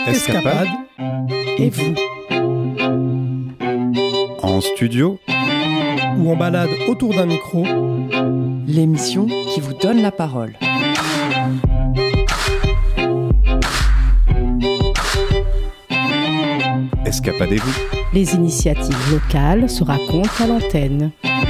Escapade et vous. En studio Ou en balade autour d'un micro. L'émission qui vous donne la parole. Escapadez-vous. Les initiatives locales se racontent à l'antenne.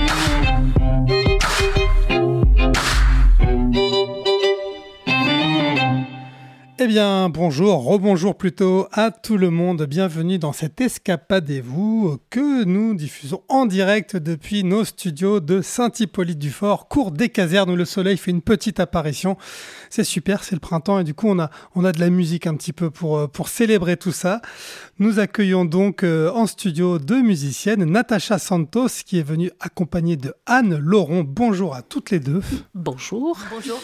Eh bien, bonjour, rebonjour plutôt à tout le monde. Bienvenue dans cette Escapadez-vous que nous diffusons en direct depuis nos studios de Saint-Hippolyte-du-Fort, cour des casernes où le soleil fait une petite apparition. C'est super, c'est le printemps et du coup on a de la musique un petit peu pour célébrer tout ça. Nous accueillons donc en studio deux musiciennes, Natacha Santos qui est venue accompagnée de Anne Laurent. Bonjour à toutes les deux. Bonjour. Bonjour.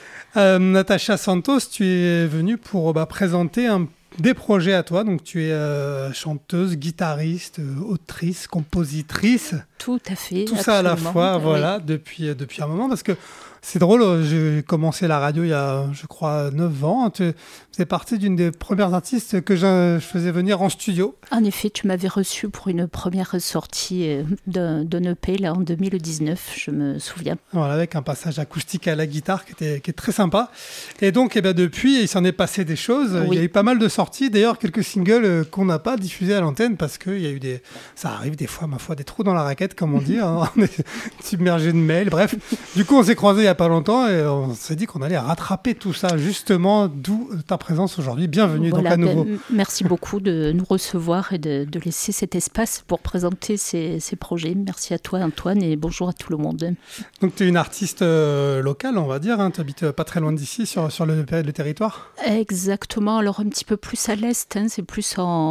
Natacha Santos, tu es venue pour présenter des projets à toi. Donc, tu es chanteuse, guitariste, autrice, compositrice. Tout à fait. Tout ça à la fois, voilà, depuis un moment. Parce que c'est drôle, j'ai commencé la radio il y a, je crois, 9 ans. Tu fais partie d'une des premières artistes que je faisais venir en studio. En effet, tu m'avais reçu pour une première sortie d'un EP là, en 2019, je me souviens. Voilà, avec un passage acoustique à la guitare qui est très sympa. Et donc, depuis, il s'en est passé des choses. Oui. Il y a eu pas mal de sorties. D'ailleurs, quelques singles qu'on n'a pas diffusés à l'antenne parce qu'il y a eu ça arrive des fois, ma foi, des trous dans la raquette, comme on dit. Hein. On est submergé de mails. Bref, du coup, on s'est croisés il n'y a pas longtemps et on s'est dit qu'on allait rattraper tout ça, justement, d'où ta présence aujourd'hui. Bienvenue donc à nouveau. Merci beaucoup de nous recevoir et de laisser cet espace pour présenter ces projets. Merci à toi, Antoine, et bonjour à tout le monde. Donc, tu es une artiste locale, on va dire. Hein. Tu habites pas très loin d'ici, sur le territoire. Exactement. Alors, un petit peu plus à l'est. Hein. C'est plus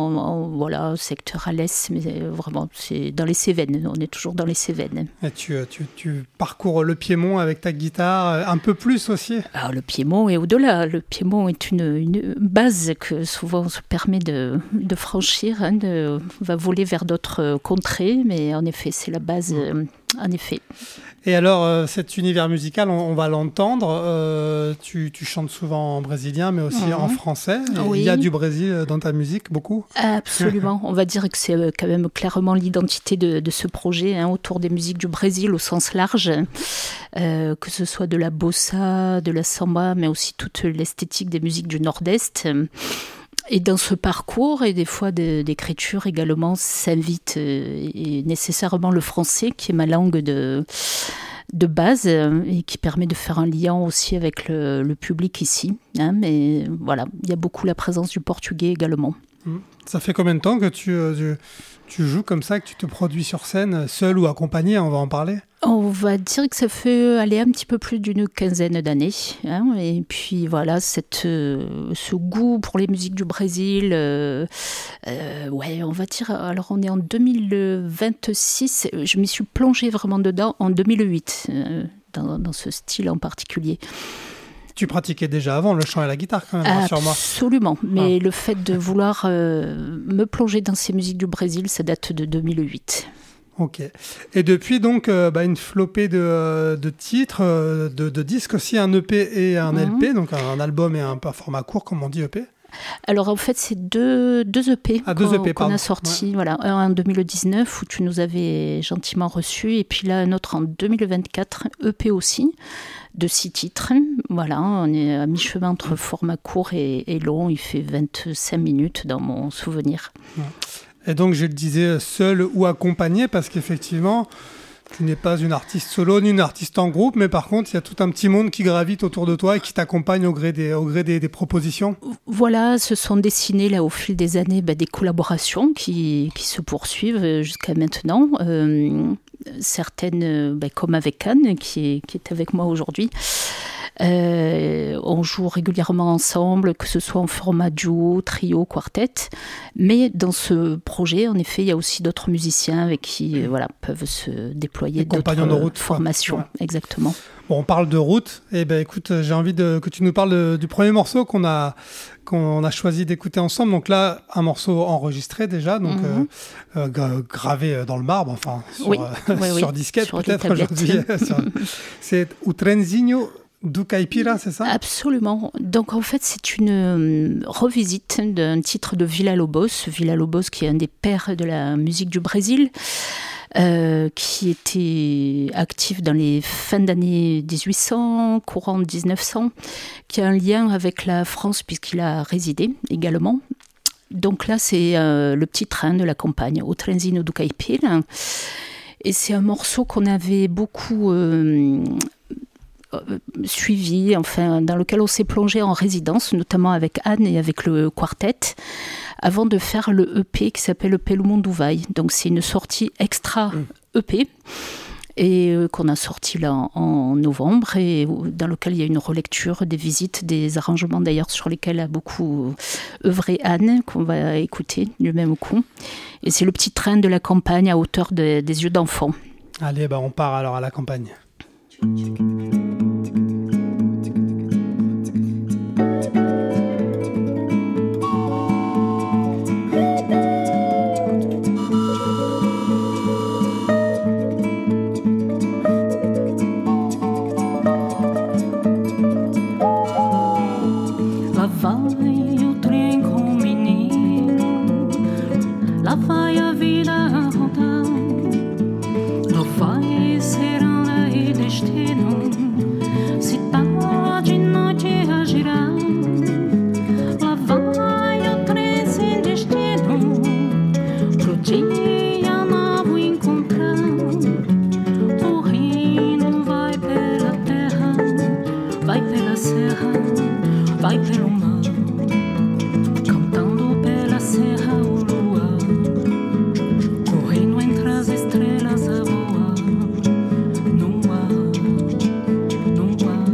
en secteur à l'est, mais vraiment, c'est dans les Cévennes. On est toujours dans les Cévennes. Et tu parcours le Piémont avec ta guitare, un peu plus aussi. Alors, le Piémont et au-delà. Le Piémont est une base que souvent on se permet de franchir. Hein, on va voler vers d'autres contrées, mais en effet, c'est la base. En effet. Et alors, cet univers musical, on va l'entendre. Tu chantes souvent en brésilien, mais aussi en français. Oui. Il y a du Brésil dans ta musique, beaucoup. Absolument. On va dire que c'est quand même clairement l'identité de ce projet, hein, autour des musiques du Brésil au sens large, que ce soit de la bossa, de la samba, mais aussi toute l'esthétique des musiques du Nord-Est. Et dans ce parcours, et des fois d'écriture également, s'invite et nécessairement le français, qui est ma langue de base, et qui permet de faire un lien aussi avec le public ici. Hein, mais voilà, il y a beaucoup la présence du portugais également. Ça fait combien de temps que tu joues comme ça, que tu te produis sur scène, seul ou accompagné? On va en parler. On va dire que ça fait aller un petit peu plus d'une quinzaine d'années. Hein, et puis voilà, ce goût pour les musiques du Brésil, on va dire, alors on est en 2026, je m'y suis plongée vraiment dedans en 2008, dans ce style en particulier. Tu pratiquais déjà avant le chant et la guitare quand même, sur moi. Absolument, mais le fait de vouloir me plonger dans ces musiques du Brésil, ça date de 2008. Ok. Et depuis donc une flopée de titres, de disques aussi, un EP et un LP, donc un album et un format court comme on dit EP. Alors en fait c'est deux EP qu'on a sortis, voilà, un en 2019 où tu nous avais gentiment reçus et puis là un autre en 2024, EP aussi, de 6 titres. Voilà, on est à mi-chemin entre format court et long, il fait 25 minutes dans mon souvenir. Ouais. Et donc je le disais, seul ou accompagné, parce qu'effectivement tu n'es pas une artiste solo ni une artiste en groupe, mais par contre il y a tout un petit monde qui gravite autour de toi et qui t'accompagne au gré des propositions. Voilà, se sont dessinées là au fil des années des collaborations qui se poursuivent jusqu'à maintenant. Certaines comme avec Anne qui est avec moi aujourd'hui. On joue régulièrement ensemble, que ce soit en format duo, trio, quartet. Mais dans ce projet, en effet, il y a aussi d'autres musiciens avec qui peuvent se déployer d'autres formations. Ouais. Exactement. Bon, on parle de route. Écoute, j'ai envie que tu nous parles du premier morceau qu'on a choisi d'écouter ensemble. Donc là, un morceau enregistré déjà, donc gravé dans le marbre, enfin sur disquette sur peut-être aujourd'hui. C'est O Trenzinho do Caipira, c'est ça ? Absolument. Donc en fait, c'est une revisite d'un titre de Villa-Lobos. Villa-Lobos qui est un des pères de la musique du Brésil, qui était actif dans les fins d'années 1800, courant 1900, qui a un lien avec la France puisqu'il a résidé également. Donc là, c'est le petit train de la campagne, O Trenzinho do Caipira. Et c'est un morceau qu'on avait beaucoup suivi, enfin, dans lequel on s'est plongé en résidence, notamment avec Anne et avec le quartet, avant de faire le EP qui s'appelle le Pelo Mundo Vai. Donc c'est une sortie extra EP et qu'on a sorti là en novembre, et dans lequel il y a une relecture des visites, des arrangements d'ailleurs sur lesquels a beaucoup œuvré Anne, qu'on va écouter du même coup. Et c'est le petit train de la campagne à hauteur des yeux d'enfant. Allez, on part alors à la campagne. Lá vai o trem com o menino, lá vai a vida rodar, lá vai seranda e destino, se tá de noite a girar. Lá vai o trem sem destino, pro dia novo encontrar. O reino vai pela terra, vai pela serra, vai pelo mar, cantando pela serra o luar, correndo entre as estrelas a voar, no ar, no ar.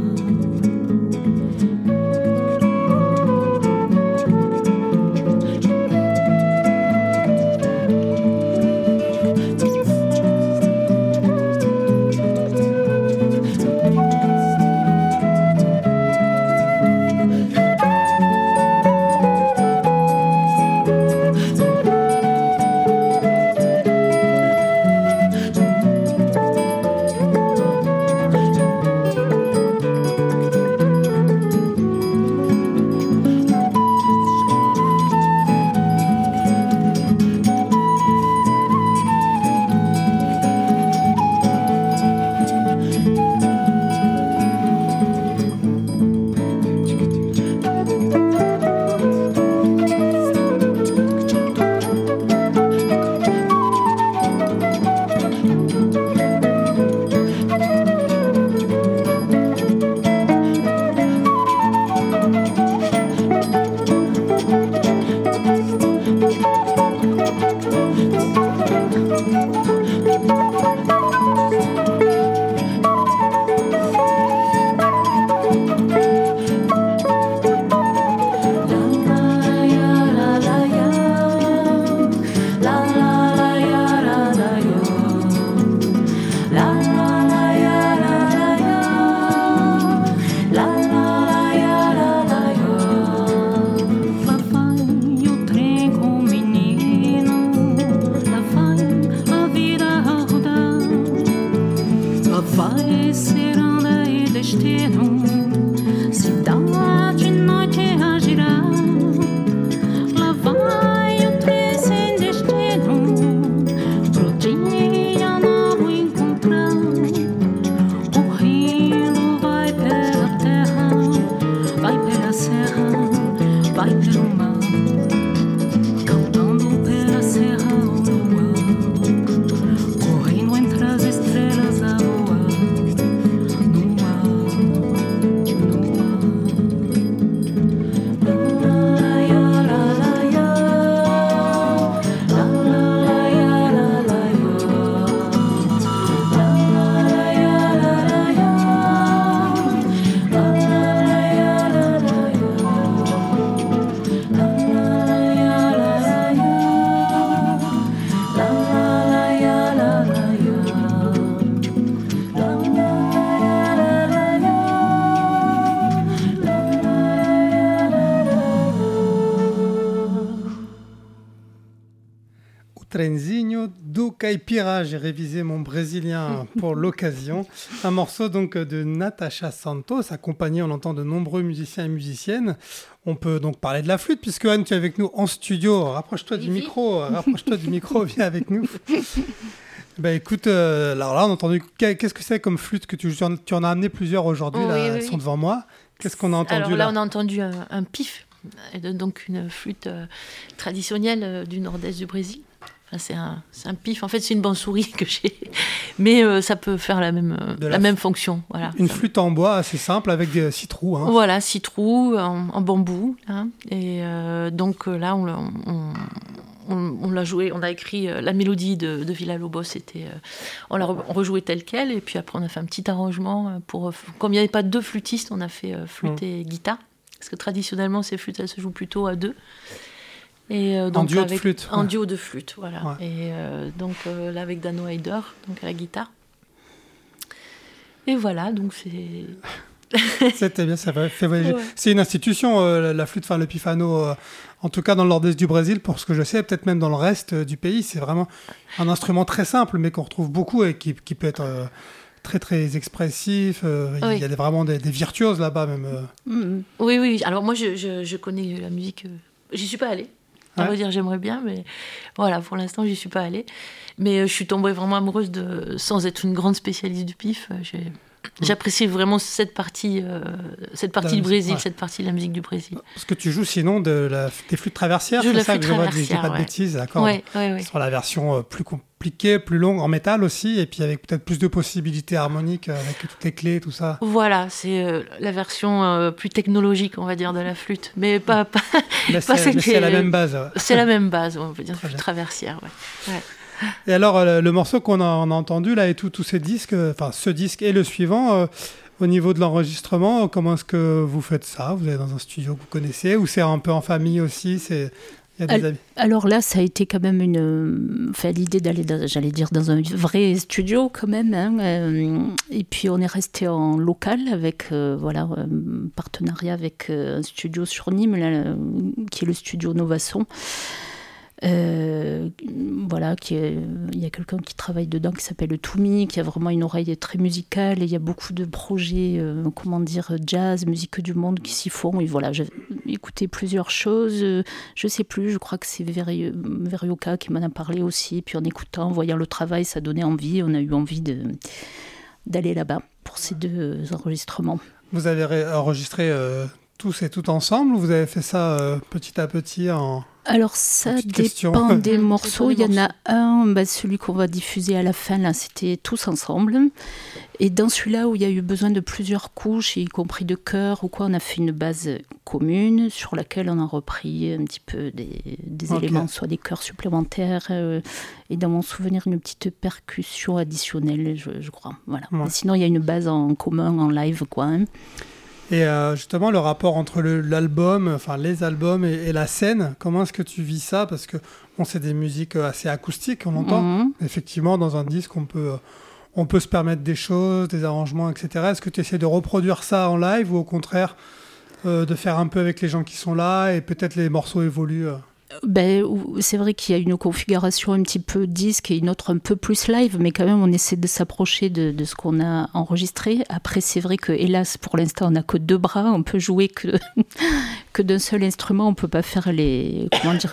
Trenzinho do Caipira. J'ai révisé mon brésilien pour l'occasion. Un morceau donc de Natasha Santos, accompagné, on entend, de nombreux musiciens et musiciennes. On peut donc parler de la flûte, puisque Anne, tu es avec nous en studio. Rapproche-toi du micro, viens avec nous. Bah écoute, alors là on a entendu, qu'est-ce que c'est comme flûte que tu en as amené plusieurs aujourd'hui, elles sont devant moi. Qu'est-ce qu'on a entendu alors là on a entendu un pif, donc une flûte traditionnelle du nord-est du Brésil. Enfin, c'est un pif, en fait c'est une bansourie que j'ai, mais ça peut faire la même fonction. Voilà. Une flûte en bois assez simple avec des 6 trous. Hein. Voilà, 6 trous en bambou. Hein, et donc là on l'a joué, on a écrit la mélodie de Villa-Lobos, on l'a rejoué telle quelle, et puis après on a fait un petit arrangement comme il n'y avait pas 2 flûtistes, on a fait flûte et guitare, parce que traditionnellement ces flûtes elles se jouent plutôt à 2. Et donc en duo de flûte. En duo de flûte, voilà. Ouais. Et donc là avec Dano Haider, donc à la guitare. Et voilà, donc c'est... C'était bien, ça fait voyager. Ouais. C'est une institution, la flûte, enfin le pifano, en tout cas dans le nord-est du Brésil, pour ce que je sais, peut-être même dans le reste du pays. C'est vraiment un instrument très simple, mais qu'on retrouve beaucoup et qui peut être très très expressif. Il y a vraiment des virtuoses là-bas même. Oui. Alors moi, je connais la musique. J'y suis pas allée. À vrai dire, j'aimerais bien, mais voilà, pour l'instant, j'y suis pas allée. Mais je suis tombée vraiment amoureuse sans être une grande spécialiste du pif. J'apprécie vraiment cette partie du Brésil, cette partie de la musique du Brésil. Parce que tu joues sinon des flûtes traversières, c'est ça que je vois, je dis pas de bêtises, d'accord. Oui. Sur la version plus compliquée, plus longue, en métal aussi, et puis avec peut-être plus de possibilités harmoniques, avec toutes les clés, tout ça. Voilà, c'est la version plus technologique, on va dire, de la flûte. Mais pas c'est la même base. Ouais. C'est la même base, on peut dire, flûte traversière, ouais. Et alors, le morceau qu'on a entendu là et tous ces disques, enfin ce disque et le suivant, au niveau de l'enregistrement, comment est-ce que vous faites ça ? Vous êtes dans un studio que vous connaissez ou c'est un peu en famille aussi ? Alors là, ça a été quand même l'idée d'aller, dans un vrai studio quand même. Hein, et puis on est resté en local avec un partenariat avec un studio sur Nîmes, là, qui est le studio Novasson. Il y a quelqu'un qui travaille dedans qui s'appelle Toumi, qui a vraiment une oreille très musicale, et il y a beaucoup de projets jazz, musique du monde qui s'y font, et voilà, j'ai écouté plusieurs choses, je sais plus, je crois que c'est Verioka qui m'en a parlé aussi, puis en écoutant, en voyant le travail, ça donnait envie, on a eu envie d'aller là-bas pour ces 2 enregistrements. Vous avez enregistré tous et toutes ensemble, ou vous avez fait ça petit à petit Alors ça dépend des morceaux. Il y en a un, celui qu'on va diffuser à la fin, là, c'était tous ensemble. Et dans celui-là où il y a eu besoin de plusieurs couches, y compris de chœurs ou quoi, on a fait une base commune sur laquelle on a repris un petit peu des éléments, soit des chœurs supplémentaires et dans mon souvenir une petite percussion additionnelle, je crois. Voilà. Ouais. Sinon il y a une base en commun, en live, quoi. Hein. Et justement, le rapport entre l'album, enfin les albums et la scène, comment est-ce que tu vis ça ? Parce que c'est des musiques assez acoustiques, on entend. Mm-hmm. Effectivement, dans un disque, on peut se permettre des choses, des arrangements, etc. Est-ce que tu essaies de reproduire ça en live ou au contraire de faire un peu avec les gens qui sont là et peut-être les morceaux évoluent c'est vrai qu'il y a une configuration un petit peu disque et une autre un peu plus live, mais quand même on essaie de s'approcher de ce qu'on a enregistré. Après c'est vrai que hélas pour l'instant on n'a que 2 bras, on peut jouer que d'un seul instrument, on peut pas faire les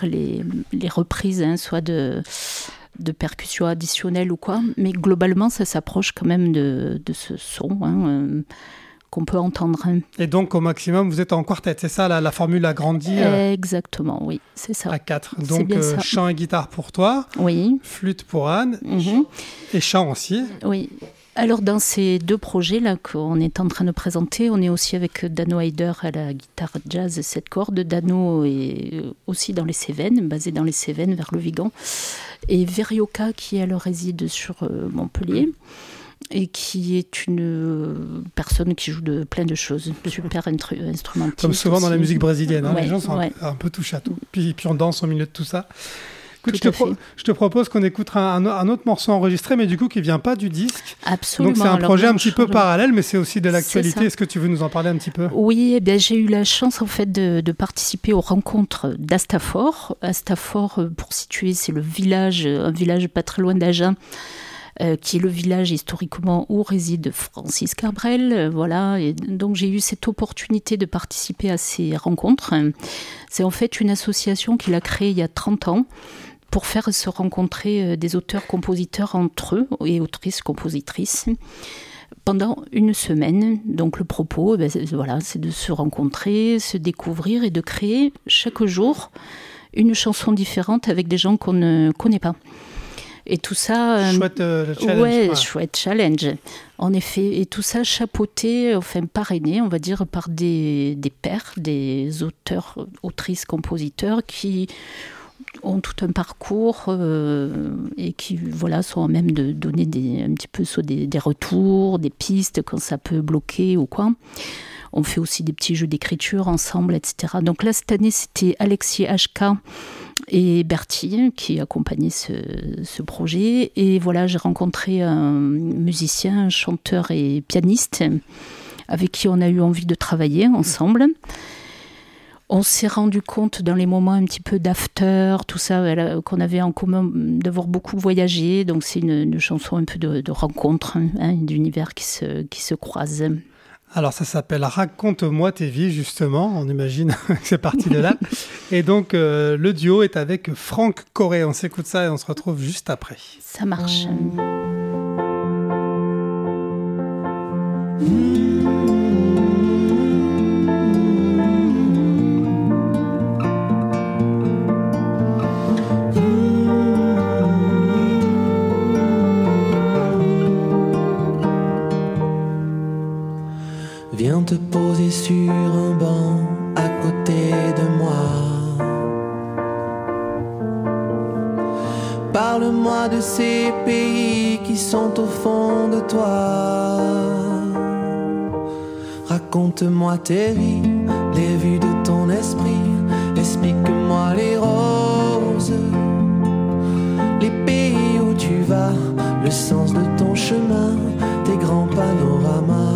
reprises, hein, soit de percussions additionnelles ou quoi, mais globalement ça s'approche quand même de ce son, hein, qu'on peut entendre. Et donc, au maximum, vous êtes en quartet, c'est ça, la formule agrandie Exactement, oui, c'est ça. À 4. Donc, chant et guitare pour toi, oui. Flûte pour Anne, et chant aussi. Oui. Alors, dans ces 2 projets-là qu'on est en train de présenter, on est aussi avec Dano Haider à la guitare jazz 7 cordes. Dano est aussi dans les Cévennes, basé dans les Cévennes, vers le Vigan. Et Verioka, qui elle réside sur Montpellier. Et qui est une personne qui joue de plein de choses, super instrumentiste. Comme souvent aussi. dans la musique brésilienne, ouais, les gens sont un peu touchés à tout. Puis on danse au milieu de tout ça. Écoute, Tout à fait. je te propose qu'on écoute un autre morceau enregistré, mais du coup qui vient pas du disque. Absolument. Donc c'est un Alors, projet là, un on petit peu change- parallèle, mais c'est aussi de l'actualité. C'est ça. Est-ce que tu veux nous en parler un petit peu? Oui, eh bien, j'ai eu la chance en fait de participer aux rencontres d'Astafort. Astafort, pour situer, c'est un village pas très loin d'Agen, qui est le village historiquement où réside Francis Cabrel. Voilà, et donc j'ai eu cette opportunité de participer à ces rencontres. C'est en fait une association qu'il a créée il y a 30 ans pour faire se rencontrer des auteurs-compositeurs entre eux et autrices-compositrices pendant une semaine. Donc le propos, c'est de se rencontrer, se découvrir et de créer chaque jour une chanson différente avec des gens qu'on ne connaît pas. Et tout ça... Chouette challenge. Ouais, quoi. chouette challenge. En effet, et tout ça chapeauté, enfin parrainé, on va dire, par des pairs, des auteurs, autrices, compositeurs qui ont tout un parcours et qui sont à même de donner un petit peu soit des retours, des pistes quand ça peut bloquer ou quoi. On fait aussi des petits jeux d'écriture ensemble, etc. Donc là, cette année, c'était Alexis HK et Bertie qui accompagnaient ce projet. Et voilà, j'ai rencontré un musicien, un chanteur et pianiste avec qui on a eu envie de travailler ensemble. On s'est rendu compte dans les moments un petit peu d'after, tout ça, qu'on avait en commun d'avoir beaucoup voyagé. Donc c'est une chanson un peu de rencontre, d'univers qui se croisent. Alors ça s'appelle Raconte-moi tes vies, justement, on imagine que c'est parti de là. Et donc le duo est avec Franck Corré. On s'écoute ça et on se retrouve juste après. Ça marche. Viens te poser sur un banc à côté de moi. Parle-moi de ces pays qui sont au fond de toi. Raconte-moi tes vies, les vues de ton esprit. Explique-moi les roses, les pays où tu vas, le sens de ton chemin, tes grands panoramas.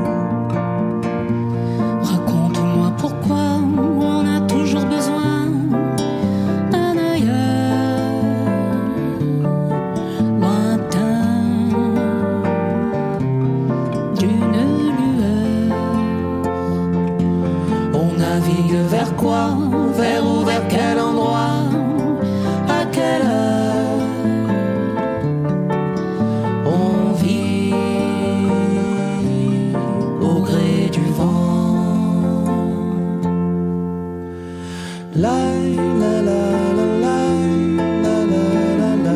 Raconte-moi pourquoi on a toujours besoin d'un ailleurs lointain, d'une lueur. On navigue vers quoi? Vers où? Vers quel endroit? À quelle heure? On vit au gré du vent. La la la la la la la la la.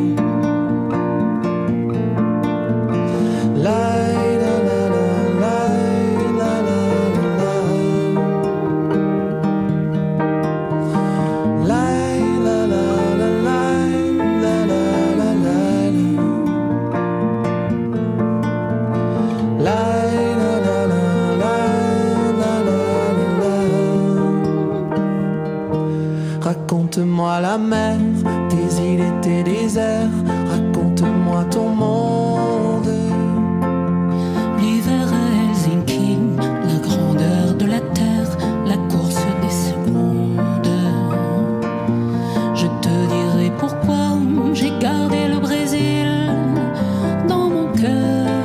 La la la la la la la la. La la la la la la la la la. La la la la la la la. Raconte-moi la mer, tes îles et tes déserts. Raconte-moi ton monde. L'hiver à Helsinki, la grandeur de la terre, la course des secondes. Je te dirai pourquoi j'ai gardé le Brésil dans mon cœur.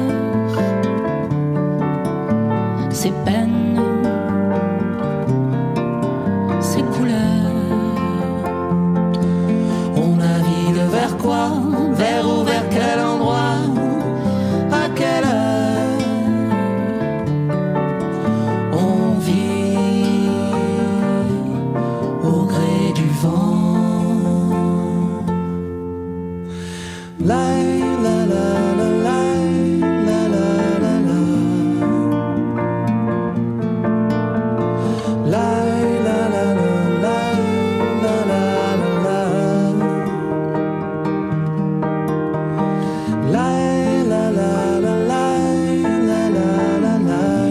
Ses peines, ses couleurs. On navigue vers quoi? Vers où? Vers quel endroit? À quelle heure? On vit au gré du vent. La la la la la la la la la. La la la la la la la la la. La la la la la la la la la.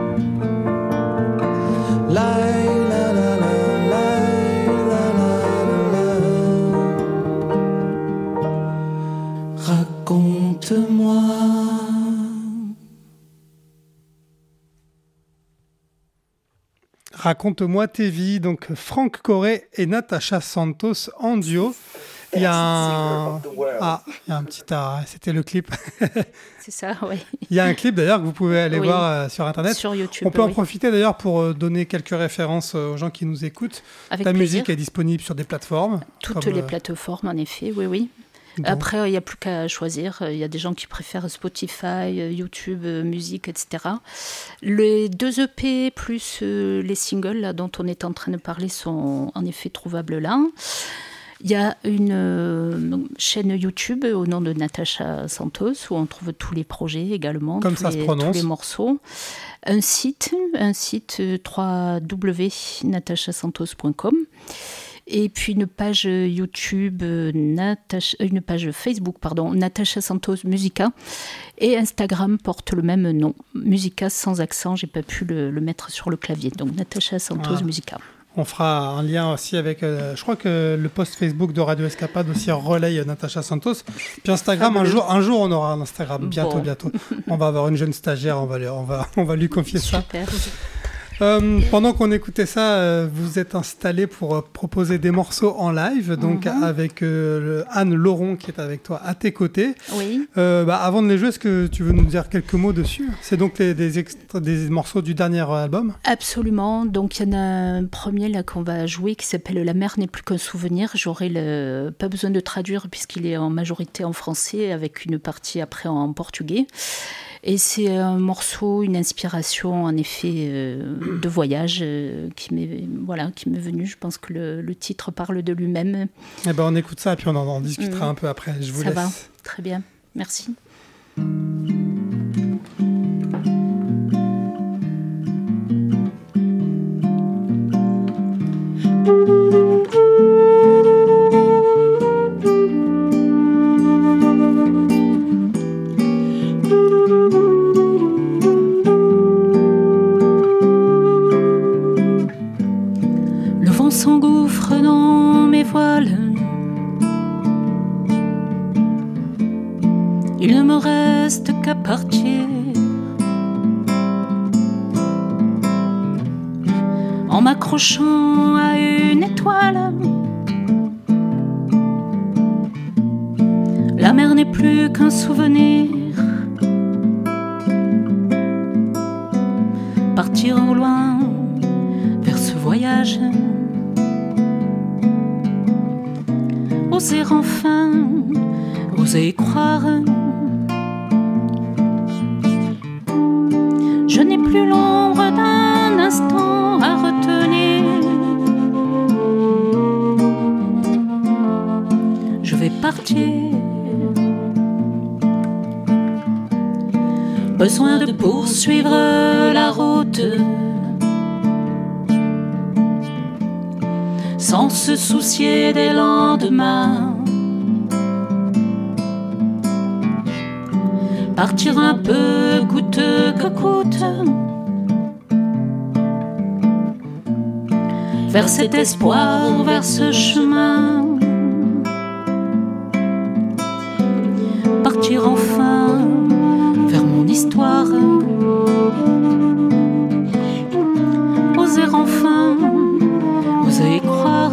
La la la la la la la la. Raconte-moi tes vies, donc Franck Corré et Natacha Santos en duo. Il y a un petit c'était le clip. C'est ça, oui. Il y a un clip d'ailleurs que vous pouvez aller voir sur Internet. Sur YouTube. On peut en profiter d'ailleurs pour donner quelques références aux gens qui nous écoutent. Avec Ta plaisir. musique est disponible sur des plateformes. Toutes les plateformes, en effet, oui. Donc. Après, il n'y a plus qu'à choisir. Il y a des gens qui préfèrent Spotify, YouTube, musique, etc. Les 2 EP plus les singles là, dont on est en train de parler sont en effet trouvables là. Il y a une chaîne YouTube au nom de Natacha Santos où on trouve tous les projets également, tous les morceaux. Un site www.natachasantos.com. Et puis une page YouTube, une page Facebook, Natacha Santos Musica. Et Instagram porte le même nom, Musica sans accent. J'ai pas pu le mettre sur le clavier. Donc Natacha Santos Musica. On fera un lien aussi avec, je crois que le post Facebook de Radio Escapade aussi relaye Natacha Santos. Puis Instagram, un jour on aura un Instagram, bientôt. On va avoir une jeune stagiaire, on va lui confier ça. Super. Pendant qu'on écoutait ça, vous êtes installé pour proposer des morceaux en live, donc avec Anne Laurent qui est avec toi à tes côtés. Oui. Avant de les jouer, est-ce que tu veux nous dire quelques mots dessus ? C'est donc des morceaux du dernier album ? Absolument. Donc il y en a un premier là qu'on va jouer qui s'appelle La mer n'est plus qu'un souvenir. J'aurai pas besoin de traduire puisqu'il est en majorité en français avec une partie après en portugais. Et c'est un morceau, une inspiration en effet de voyage qui m'est venu. Je pense que le titre parle de lui-même. Eh ben on écoute ça et puis on en discutera un peu après. Je vous laisse. Ça va, très bien. Merci. S'engouffre dans mes voiles. Il ne me reste qu'à partir en m'accrochant à une étoile. La mer n'est plus qu'un souvenir. Partir au loin vers ce voyage. Oser enfin, oser croire. Je n'ai plus l'ombre d'un instant à retenir. Je vais partir. Besoin de poursuivre la route sans se soucier des lendemains. Partir un peu coûte que coûte vers cet espoir, vers ce chemin. Partir enfin vers mon histoire. Oser enfin, oser croire.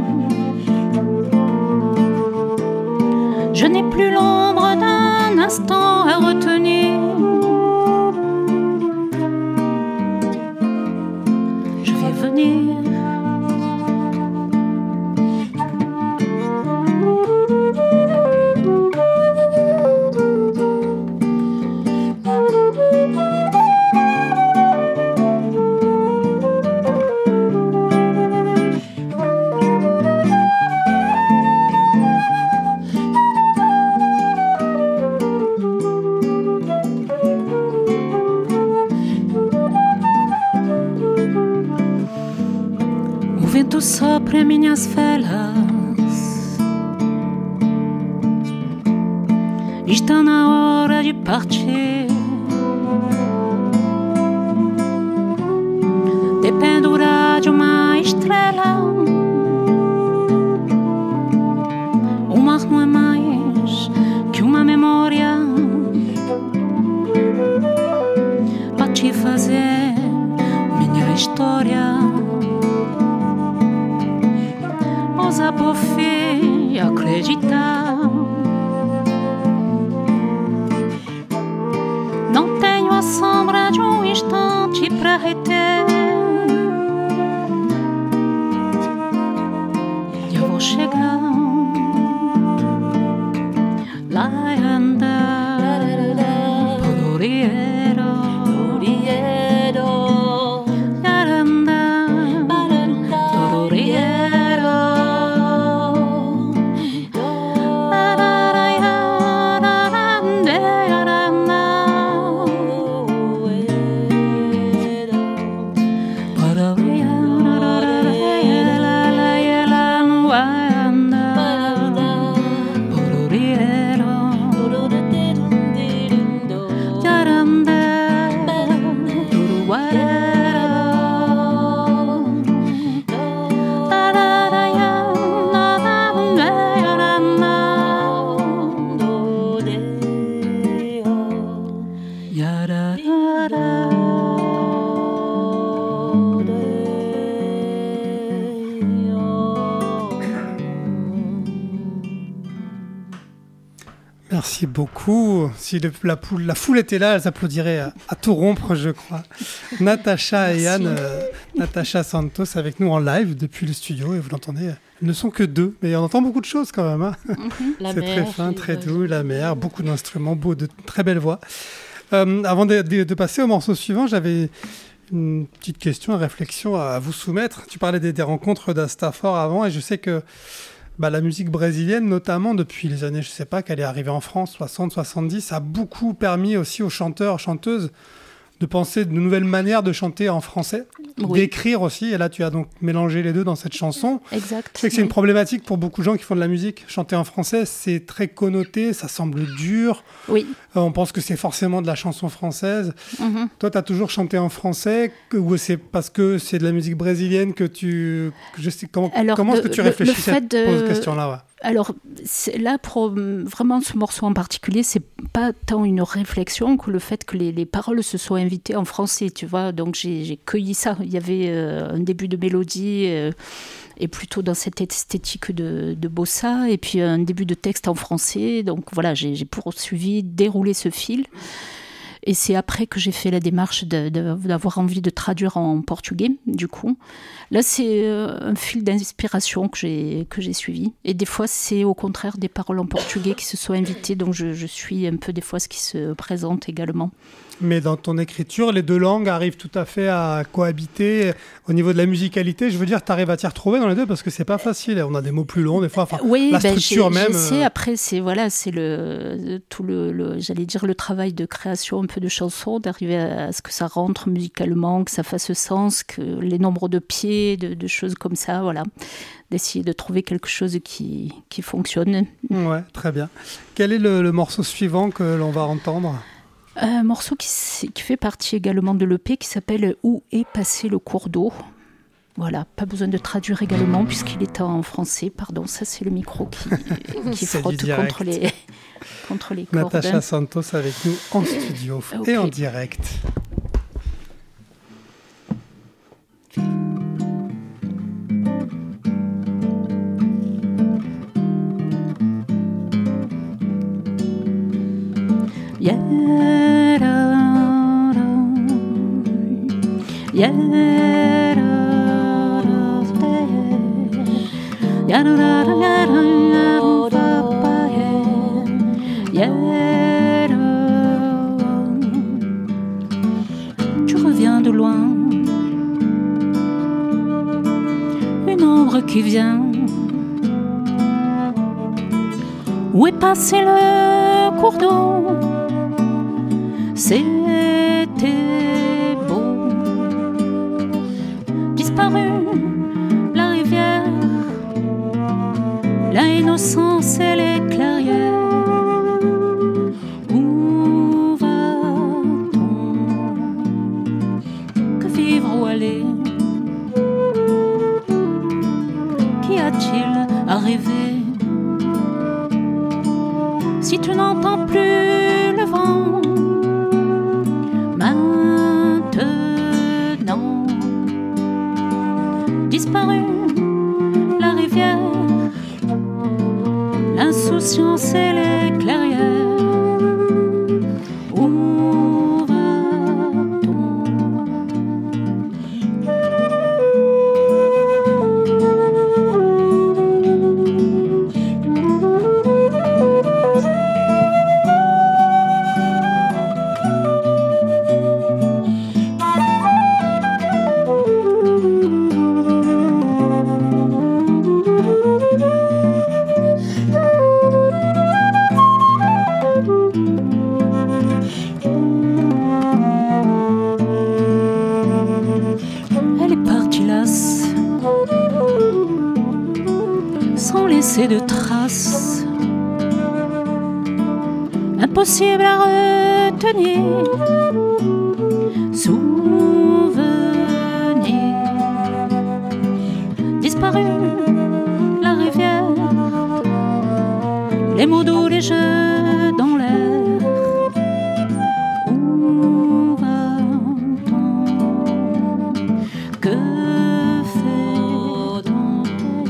Je n'ai plus l'ombre d'un instant à retenir. Je vais venir. vento sopra minhas velas. Está na hora de partir. De pendurar de uma estrela. O mar não é mais que uma memória para te fazer minha história. arrêter. Jag var seglar, lajande på Riero, lajande på Riero. Merci beaucoup. Si la foule était là, elle applaudirait à tout rompre, je crois. Natacha et Anne, Natacha Santos avec nous en live depuis le studio, et vous l'entendez, elles ne sont que deux, mais on entend beaucoup de choses quand même. Hein. La C'est mer, très fin, très doux, la mer, beaucoup d'instruments, de très belles voix. Avant de passer au morceau suivant, j'avais une petite question, une réflexion à vous soumettre. Tu parlais des rencontres d'Astafor avant, et je sais que la musique brésilienne, notamment depuis les années, je ne sais pas, qu'elle est arrivée en France, 60, 70, a beaucoup permis aussi aux chanteurs, chanteuses de penser de nouvelles manières de chanter en français, d'écrire aussi. Et là, tu as donc mélangé les deux dans cette chanson. Exact. Je sais que c'est une problématique pour beaucoup de gens qui font de la musique. Chanter en français, c'est très connoté, ça semble dur. Oui. On pense que c'est forcément de la chanson française. Toi, tu as toujours chanté en français, ou c'est parce que c'est de la musique brésilienne que tu... Je sais, comment est-ce que tu réfléchis à cette question-là, ouais. Alors là, pour vraiment ce morceau en particulier, c'est pas tant une réflexion que le fait que les paroles se soient invitées en français, tu vois. Donc j'ai cueilli ça. Il y avait un début de mélodie et plutôt dans cette esthétique de bossa, et puis un début de texte en français. Donc voilà, j'ai poursuivi, déroulé ce fil. Et c'est après que j'ai fait la démarche d'avoir envie de traduire en portugais, du coup. Là, c'est un fil d'inspiration que j'ai suivi. Et des fois, c'est au contraire des paroles en portugais qui se sont invitées. Donc, je suis un peu des fois ce qui se présente également. Mais dans ton écriture, les deux langues arrivent tout à fait à cohabiter. Au niveau de la musicalité, je veux dire, tu arrives à t'y retrouver dans les deux parce que c'est pas facile. On a des mots plus longs des fois. Enfin, oui, la structure même. J'essaie. Après, c'est tout j'allais dire le travail de création un peu de chansons, d'arriver à ce que ça rentre musicalement, que ça fasse sens, que les nombres de pieds, de choses comme ça, voilà. D'essayer de trouver quelque chose qui fonctionne. Ouais, très bien. Quel est le morceau suivant que l'on va entendre ? Un morceau qui fait partie également de l'EP qui s'appelle « Où est passé le cours d'eau ?» Voilà, pas besoin de traduire également puisqu'il est en français. Pardon, ça c'est le micro qui frotte contre les cordes. Natacha Santos avec nous en studio et en direct. Tu reviens de loin, une ombre qui vient. Où est passé le cours d'eau? C'était beau. Disparu la rivière, l'innocence et les clairières. Où va-t-on? Que vivre ou aller? Qu'y a-t-il à rêver? Si tu n'entends plus le vent maintenant, disparu la rivière, l'insouciance et les clairières. Où va-t-on? et de traces, impossible à retenir. Souvenir disparu, la rivière, les mots doux, les jeux dans l'air. Où va-t-on? Que fait-on?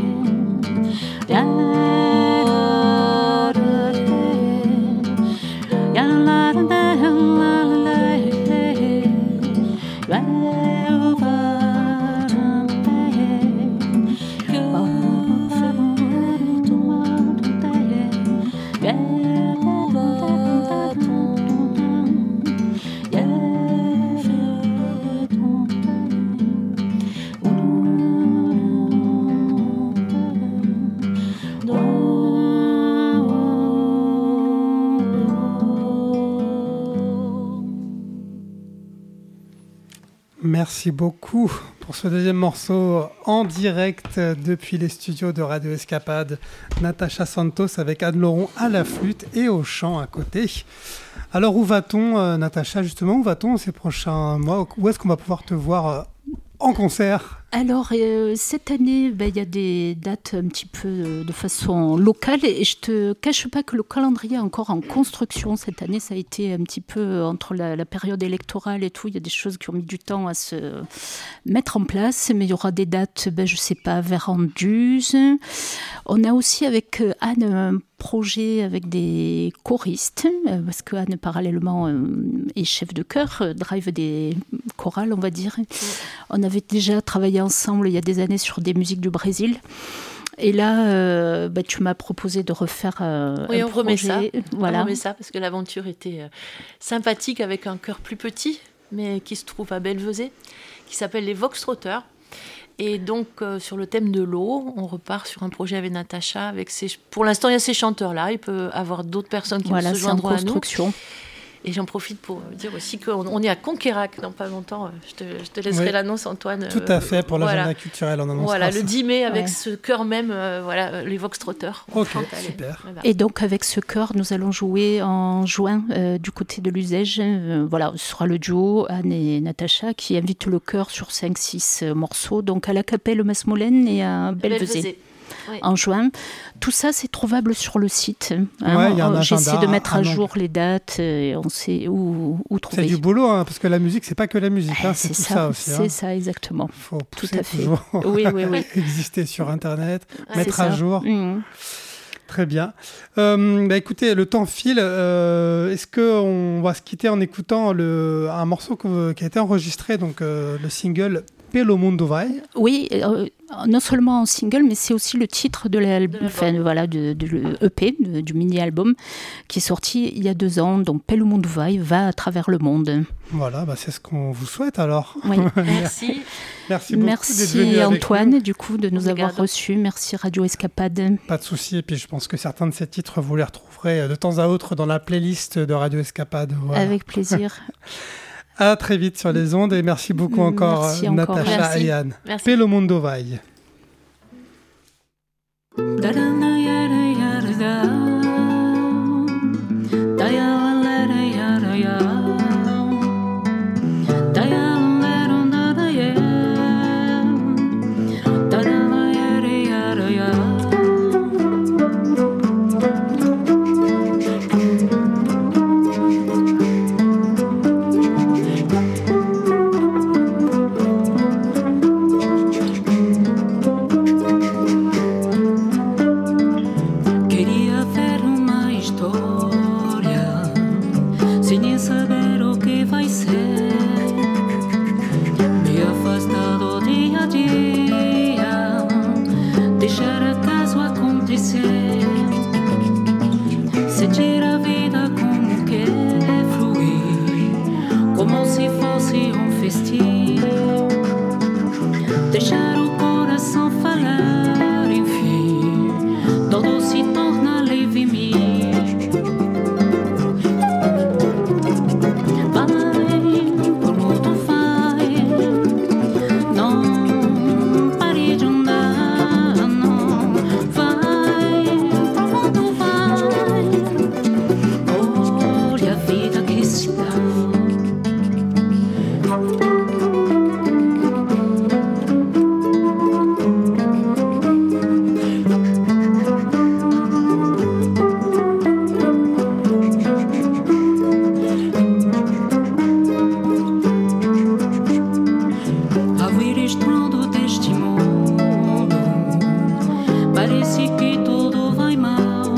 Merci beaucoup pour ce deuxième morceau en direct depuis les studios de Radio Escapade. Natacha Santos avec Anne Laurent à la flûte et au chant à côté. Alors où va-t-on, Natacha, justement, où va-t-on ces prochains mois? Où est-ce qu'on va pouvoir te voir en concert? Alors, cette année, il y a des dates un petit peu de façon locale et je te cache pas que le calendrier est encore en construction. Cette année, ça a été un petit peu entre la période électorale et tout. Il y a des choses qui ont mis du temps à se mettre en place, mais il y aura des dates, je sais pas, vers Anduze. On a aussi avec Anne un projet avec des choristes, parce que Anne, parallèlement, est chef de chœur, drive des chorales, on va dire. On avait déjà travaillé ensemble il y a des années sur des musiques du Brésil. Et là, tu m'as proposé de refaire un projet. Remet ça. Voilà. On remet ça parce que l'aventure était sympathique avec un chœur plus petit, mais qui se trouve à Belvezé, qui s'appelle les Voxtrotters. Et donc, sur le thème de l'eau, on repart sur un projet avec Natacha. Pour l'instant, il y a ces chanteurs-là. Il peut y avoir d'autres personnes qui se joindront à nous. Et j'en profite pour dire aussi qu'on est à Conquérac dans pas longtemps. Je te laisserai l'annonce, Antoine. Tout à fait, pour l'agenda culturel, on annoncera Voilà, ça. le 10 mai, avec ce chœur même, les Voxtrotters. Ok, super. Et donc, avec ce chœur, nous allons jouer en juin du côté de l'Uzège. Voilà, ce sera le duo Anne et Natacha qui invitent le chœur sur 5-6 morceaux. Donc, à la Capelle Masmolène et à Belvezé. Oui. En juin. Tout ça, c'est trouvable sur le site. J'essaie de mettre à jour les dates et on sait où trouver. C'est du boulot, parce que la musique, c'est pas que la musique, c'est tout ça aussi. C'est ça, exactement. Il faut pousser tout à fait. Toujours. Oui. Exister sur Internet, mettre à jour. Mmh. Très bien. Écoutez, le temps file. Est-ce qu'on va se quitter en écoutant un morceau qui a été enregistré, donc le single Pelo Mundo Vai? Oui, non seulement en single, mais c'est aussi le titre de l'album, de l'EP, du mini-album, qui est sorti il y a 2 ans. Donc Pelo Mundo Vai va à travers le monde. Voilà, c'est ce qu'on vous souhaite alors. Oui. Merci. Merci beaucoup d'être venu Merci avec Antoine, nous. Du coup, de nous avoir reçus. Merci Radio Escapade. Pas de souci. Et puis je pense que certains de ces titres, vous les retrouverez de temps à autre dans la playlist de Radio Escapade. Voilà. Avec plaisir. À très vite sur les ondes et merci beaucoup encore, Natacha et Anne. Pelo Mundo Vai. Vai ouvir o estrondo deste mundo. Parece que tudo vai mal.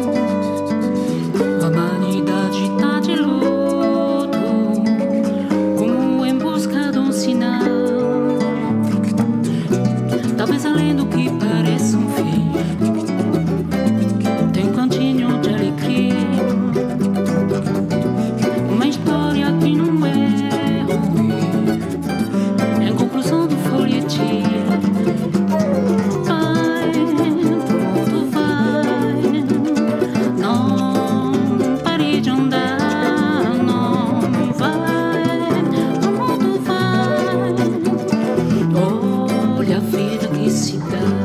A humanidade tá de luto, como em busca de um sinal. Talvez além do que parece um fim, tem um cantinho de alegria. Uma história que não é ruim, em conclusão do folhetim. Vai, pro mundo vai, não pare de andar, não vai, pro mundo vai. Olha a vida que se dá.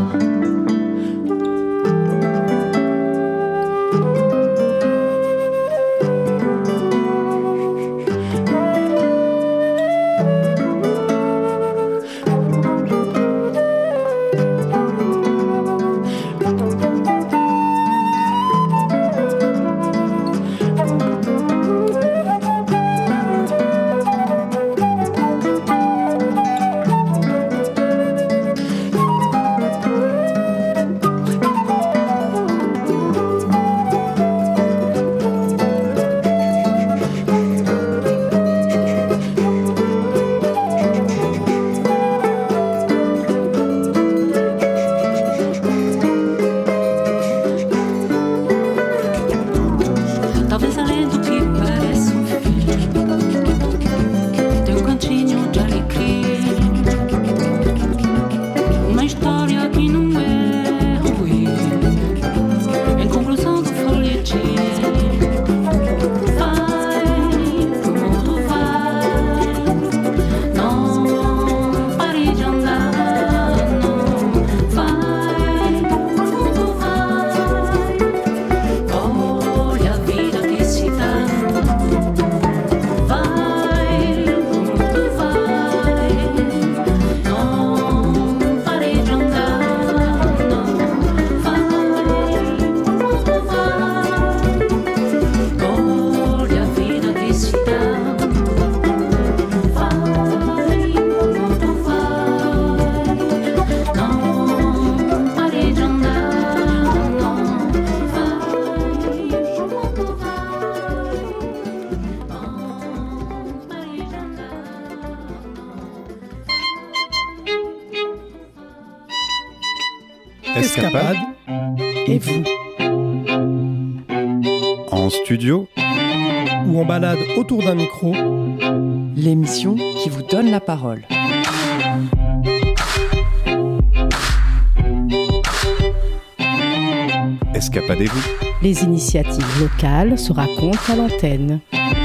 Talvez além do que parece um fim, tem um cantinho de alegria. Uma história que não é ruim, em conclusão do folhetim. Vai, pro mundo vai, não pare de andar, não vai, pro mundo vai. Olha a vida que se dá. Vai, pro mundo vai, não pare de andar, não vai, pro mundo vai. Olha a vida que se dá. Vai, pro mundo vai, não pare de andar, não vai, pro mundo vai. Não pare de andar. Escapade Et vous? en studio Ou en balade autour d'un micro. L'émission qui vous donne la parole. Escapadez-vous. Les initiatives locales se racontent à l'antenne.